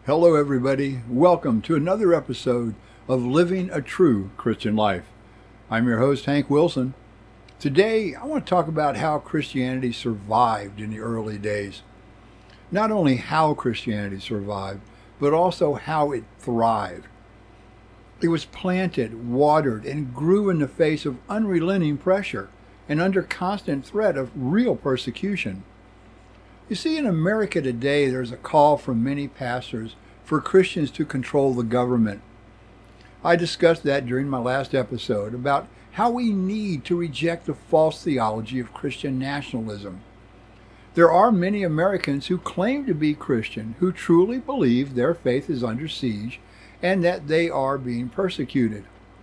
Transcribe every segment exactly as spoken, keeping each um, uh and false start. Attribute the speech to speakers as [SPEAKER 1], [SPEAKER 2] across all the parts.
[SPEAKER 1] Hello, everybody. Welcome to another episode of Living a True Christian Life. I'm your host, Hank Wilson. Today, I want to talk about how Christianity survived in the early days. Not only how Christianity survived, but also how it thrived. It was planted, watered, and grew in the face of unrelenting pressure and under constant threat of real persecution. You see, in America today, there's a call from many pastors for Christians to control the government. I discussed that during my last episode about how we need to reject the false theology of Christian nationalism. There are many Americans who claim to be Christian who truly believe their faith is under siege and that they are being persecuted.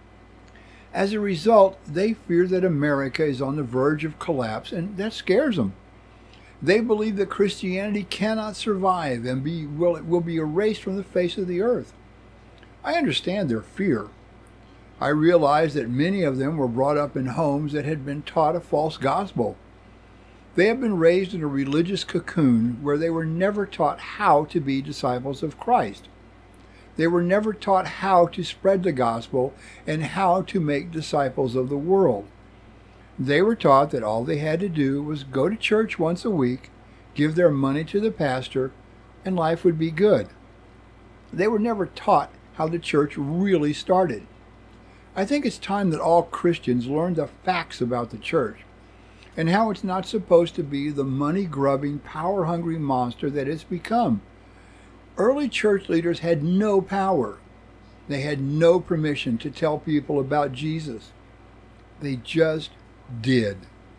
[SPEAKER 1] As a result, they fear that America is on the verge of collapse, and that scares them. They believe that Christianity cannot survive and be, will, will be erased from the face of the earth. I understand their fear. I realize that many of them were brought up in homes that had been taught a false gospel. They have been raised in a religious cocoon where they were never taught how to be disciples of Christ. They were never taught how to spread the gospel and how to make disciples of the world. They were taught that all they had to do was go to church once a week, give their money to the pastor, and life would be good. They were never taught how the church really started. I think it's time that all Christians learn the facts about the church and how it's not supposed to be the money-grubbing, power-hungry monster that it's become. Early church leaders had no power. They had no permission to tell people about Jesus. They just did.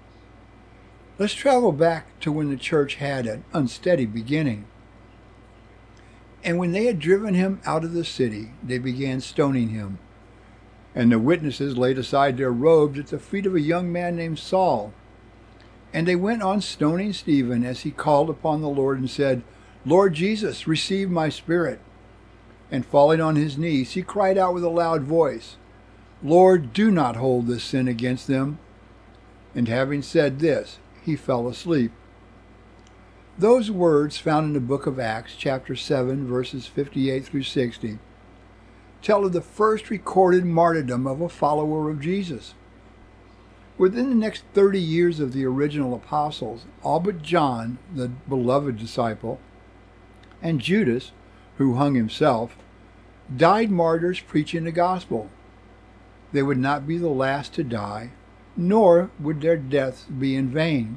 [SPEAKER 1] Let's travel back to when the church had an unsteady beginning. And when they had driven him out of the city, they began stoning him. And the witnesses laid aside their robes at the feet of a young man named Saul. And they went on stoning Stephen as he called upon the Lord and said, "Lord Jesus, receive my spirit." And falling on his knees, he cried out with a loud voice, "Lord, do not hold this sin against them." And having said this, he fell asleep. Those words found in the book of Acts, chapter seven, verses fifty-eight through sixty, tell of the first recorded martyrdom of a follower of Jesus. Within the next thirty years of the original apostles, all but John, the beloved disciple, and Judas, who hung himself, died martyrs preaching the gospel. They would not be the last to die, nor would their deaths be in vain.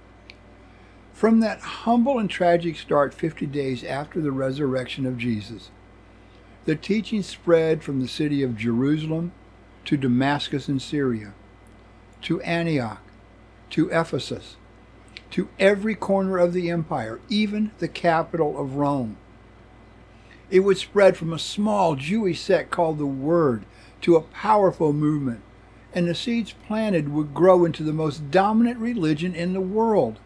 [SPEAKER 1] From that humble and tragic start fifty days after the resurrection of Jesus, the teaching spread from the city of Jerusalem to Damascus in Syria, to Antioch, to Ephesus, to every corner of the empire, even the capital of Rome. It would spread from a small Jewish sect called the Word to a powerful movement, and the seeds planted would grow into the most dominant religion in the world.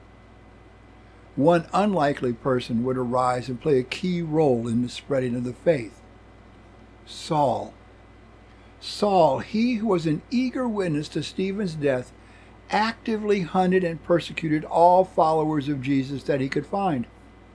[SPEAKER 1] One unlikely person would arise and play a key role in the spreading of the faith. Saul. Saul, he who was an eager witness to Stephen's death, actively hunted and persecuted all followers of Jesus that he could find.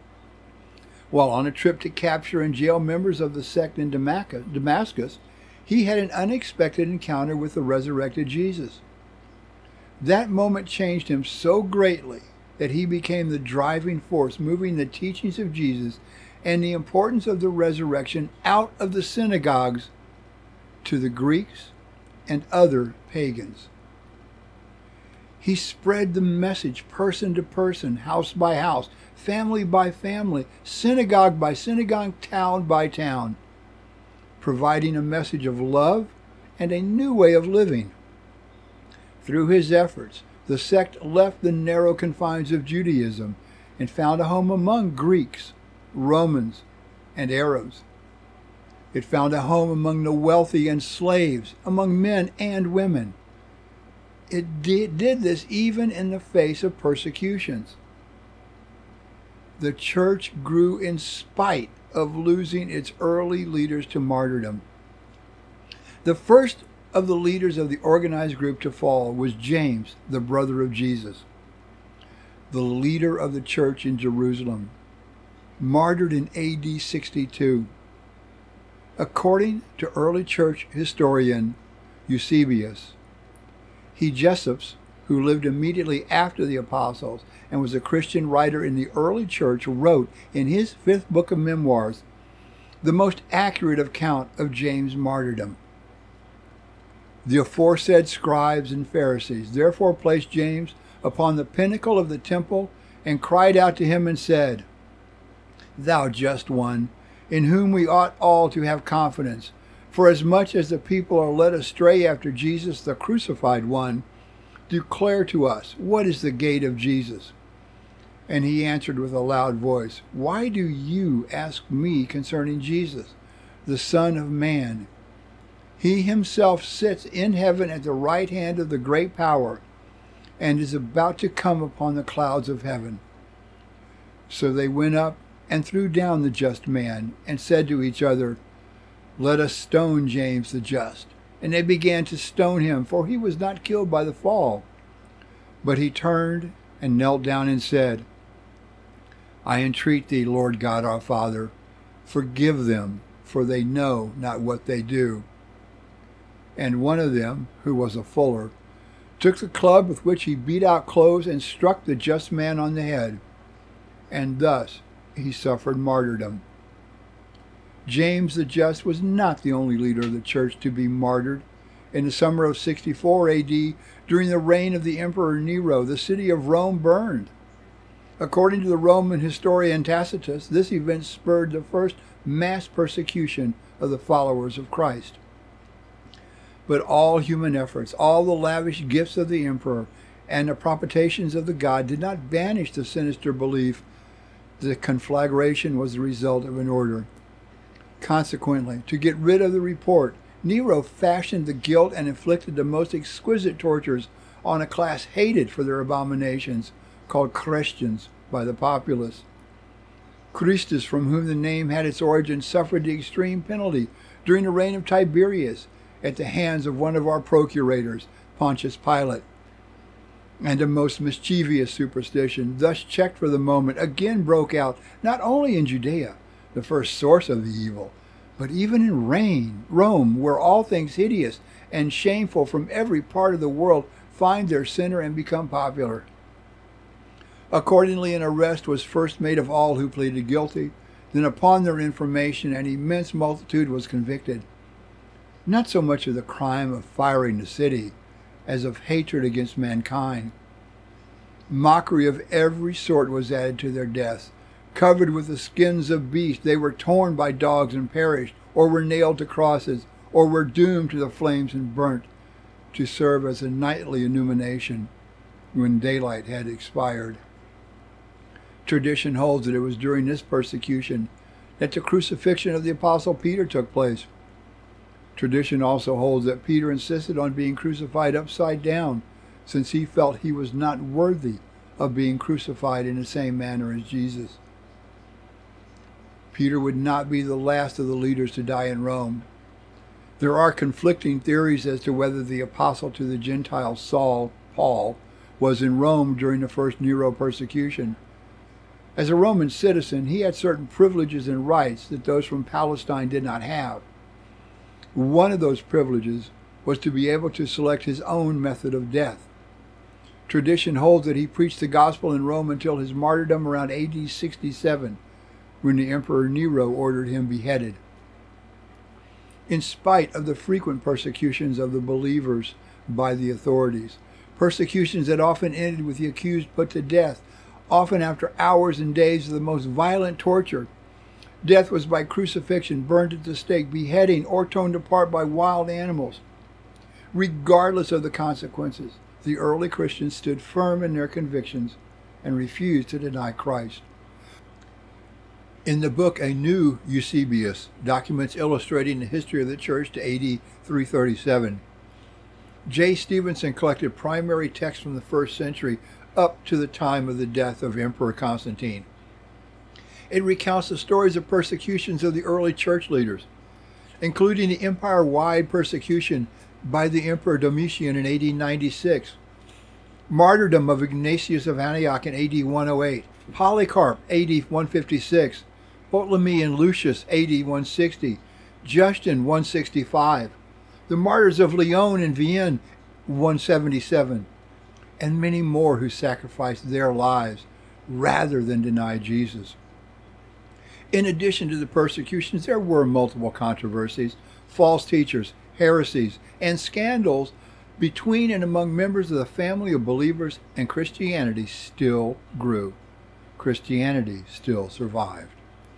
[SPEAKER 1] While on a trip to capture and jail members of the sect in Damascus, he had an unexpected encounter with the resurrected Jesus. That moment changed him so greatly that he became the driving force moving the teachings of Jesus and the importance of the resurrection out of the synagogues to the Greeks and other pagans. He spread the message person to person, house by house, family by family, synagogue by synagogue, town by town, providing a message of love and a new way of living. Through his efforts, the sect left the narrow confines of Judaism and found a home among Greeks, Romans, and Arabs. It found a home among the wealthy and slaves, among men and women. It did, did this even in the face of persecutions. The church grew in spite of losing its early leaders to martyrdom. The first of the leaders of the organized group to fall was James, the brother of Jesus, the leader of the church in Jerusalem. martyred in A D sixty-two. According to early church historian Eusebius, Hegesippus, who lived immediately after the apostles and was a Christian writer in the early church, wrote in his fifth book of memoirs the most accurate account of James' martyrdom. The aforesaid scribes and Pharisees therefore placed James upon the pinnacle of the temple and cried out to him and said, "Thou just one, in whom we ought all to have confidence, for as much as the people are led astray after Jesus the crucified one, declare to us, what is the gate of Jesus?" And he answered with a loud voice, "Why do you ask me concerning Jesus, the Son of Man? He himself sits in heaven at the right hand of the great power, and is about to come upon the clouds of heaven." So they went up and threw down the just man, and said to each other, "Let us stone James the just." And they began to stone him, for he was not killed by the fall. But he turned and knelt down and said, "I entreat thee, Lord God our Father, forgive them, for they know not what they do." And one of them, who was a fuller, took the club with which he beat out clothes and struck the just man on the head. And thus he suffered martyrdom. James the Just was not the only leader of the church to be martyred. In the summer of sixty-four A D, during the reign of the Emperor Nero, the city of Rome burned. According to the Roman historian Tacitus, this event spurred the first mass persecution of the followers of Christ. But all human efforts, all the lavish gifts of the emperor, and the propitiations of the god did not banish the sinister belief that the conflagration was the result of an order. Consequently, to get rid of the report, Nero fashioned the guilt and inflicted the most exquisite tortures on a class hated for their abominations, called Christians by the populace. Christus, from whom the name had its origin, suffered the extreme penalty during the reign of Tiberius at the hands of one of our procurators, Pontius Pilate. And a most mischievous superstition, thus checked for the moment, again broke out, not only in Judea, the first source of the evil, but even in Rome, Rome, where all things hideous and shameful from every part of the world find their center and become popular. Accordingly, an arrest was first made of all who pleaded guilty. Then upon their information, an immense multitude was convicted, not so much of the crime of firing the city, as of hatred against mankind. Mockery of every sort was added to their deaths. Covered with the skins of beasts, they were torn by dogs and perished, or were nailed to crosses, or were doomed to the flames and burnt, to serve as a nightly illumination when daylight had expired. Tradition holds that it was during this persecution that the crucifixion of the Apostle Peter took place. Tradition also holds that Peter insisted on being crucified upside down, since he felt he was not worthy of being crucified in the same manner as Jesus. Peter would not be the last of the leaders to die in Rome. There are conflicting theories as to whether the apostle to the Gentiles, Saul, Paul, was in Rome during the first Nero persecution. As a Roman citizen, he had certain privileges and rights that those from Palestine did not have. One of those privileges was to be able to select his own method of death. Tradition holds that he preached the gospel in Rome until his martyrdom around A D sixty-seven, when the Emperor Nero ordered him beheaded. In spite of the frequent persecutions of the believers by the authorities, persecutions that often ended with the accused put to death, often after hours and days of the most violent torture. Death was by crucifixion, burned at the stake, beheading, or torn apart by wild animals. Regardless of the consequences, the early Christians stood firm in their convictions and refused to deny Christ. In the book A New Eusebius, documents illustrating the history of the church to A D three thirty-seven, J. Stevenson collected primary texts from the first century up to the time of the death of Emperor Constantine. It recounts the stories of persecutions of the early church leaders, including the empire-wide persecution by the Emperor Domitian in A D ninety-six, martyrdom of Ignatius of Antioch in A D one oh eight, Polycarp, A D one fifty-six, Ptolemy and Lucius, A D one sixty, Justin, one sixty-five, the martyrs of Lyon and Vienne, one seventy-seven, and many more who sacrificed their lives rather than deny Jesus. In addition to the persecutions, there were multiple controversies, false teachers, heresies, and scandals between and among members of the family of believers, and Christianity still grew. Christianity still survived.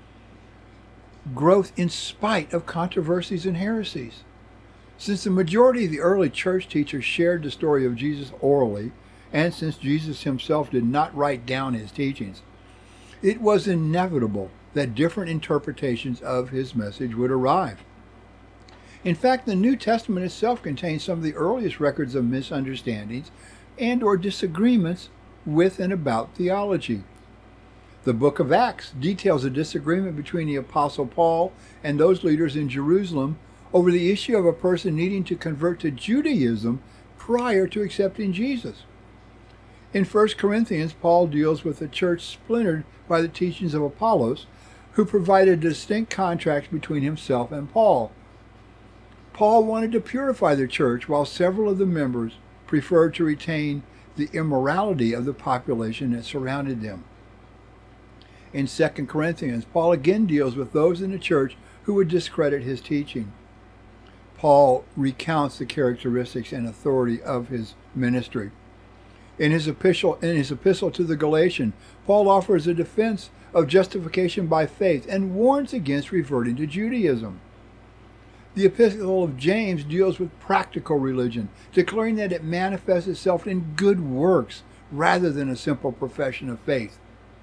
[SPEAKER 1] Growth in spite of controversies and heresies. Since the majority of the early church teachers shared the story of Jesus orally, and since Jesus himself did not write down his teachings, it was inevitable that different interpretations of his message would arrive. In fact, the New Testament itself contains some of the earliest records of misunderstandings and or disagreements with and about theology. The book of Acts details a disagreement between the Apostle Paul and those leaders in Jerusalem over the issue of a person needing to convert to Judaism prior to accepting Jesus. In First Corinthians, Paul deals with a church splintered by the teachings of Apollos, who provided a distinct contrast between himself and Paul. Paul wanted to purify the church, while several of the members preferred to retain the immorality of the population that surrounded them. In Second Corinthians, Paul again deals with those in the church who would discredit his teaching. Paul recounts the characteristics and authority of his ministry. In his epistle, in his epistle to the Galatians, Paul offers a defense of justification by faith and warns against reverting to Judaism. The epistle of James deals with practical religion, declaring that it manifests itself in good works rather than a simple profession of faith.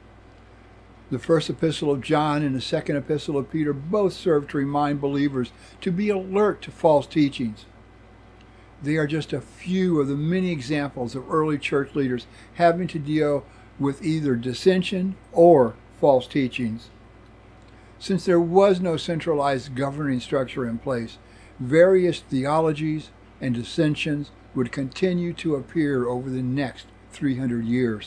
[SPEAKER 1] The first epistle of John and the second epistle of Peter both serve to remind believers to be alert to false teachings. They are just a few of the many examples of early church leaders having to deal with either dissension or false teachings. Since there was no centralized governing structure in place, various theologies and dissensions would continue to appear over the next three hundred years.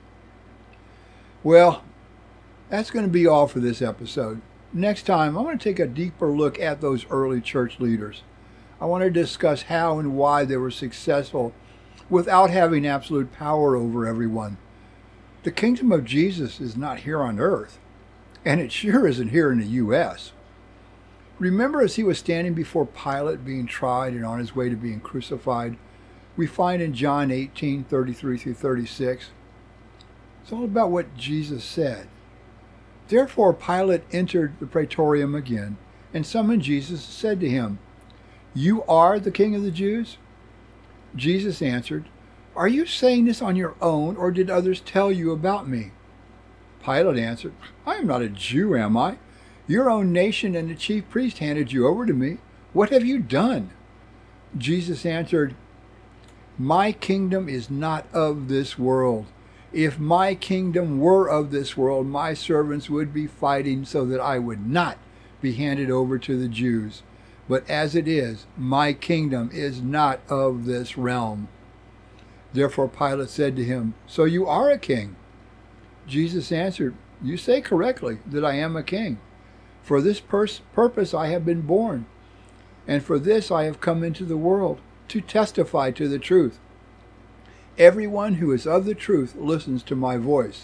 [SPEAKER 1] Well, that's going to be all for this episode. Next time, I'm going to take a deeper look at those early church leaders. I want to discuss how and why they were successful without having absolute power over everyone. The kingdom of Jesus is not here on earth, and it sure isn't here in the U S Remember, as he was standing before Pilate being tried and on his way to being crucified, we find in John eighteen, thirty-three through thirty-six, it's all about what Jesus said. Therefore Pilate entered the praetorium again and summoned Jesus and said to him, "You are the king of the Jews?" Jesus answered, "Are you saying this on your own, or did others tell you about me?" Pilate answered, "I am not a Jew, am I? Your own nation and the chief priest handed you over to me. What have you done?" Jesus answered, "My kingdom is not of this world. If my kingdom were of this world, my servants would be fighting so that I would not be handed over to the Jews. But as it is, my kingdom is not of this realm." Therefore Pilate said to him, "So you are a king?" Jesus answered, "You say correctly that I am a king. For this pers- purpose I have been born, and for this I have come into the world, to testify to the truth. Everyone who is of the truth listens to my voice."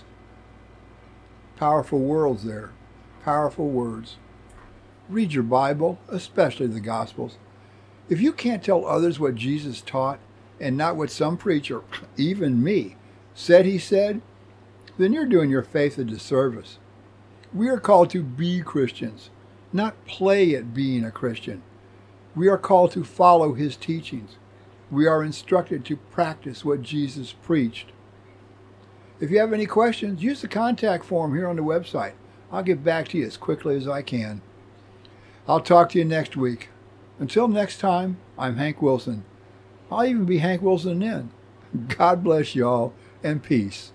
[SPEAKER 1] Powerful words there. Powerful words. Read your Bible, especially the Gospels. If you can't tell others what Jesus taught, and not what some preacher, even me, said he said, then you're doing your faith a disservice. We are called to be Christians, not play at being a Christian. We are called to follow his teachings. We are instructed to practice what Jesus preached. If you have any questions, use the contact form here on the website. I'll get back to you as quickly as I can. I'll talk to you next week. Until next time, I'm Hank Wilson. I'll even be Hank Wilson then. God bless y'all, and peace.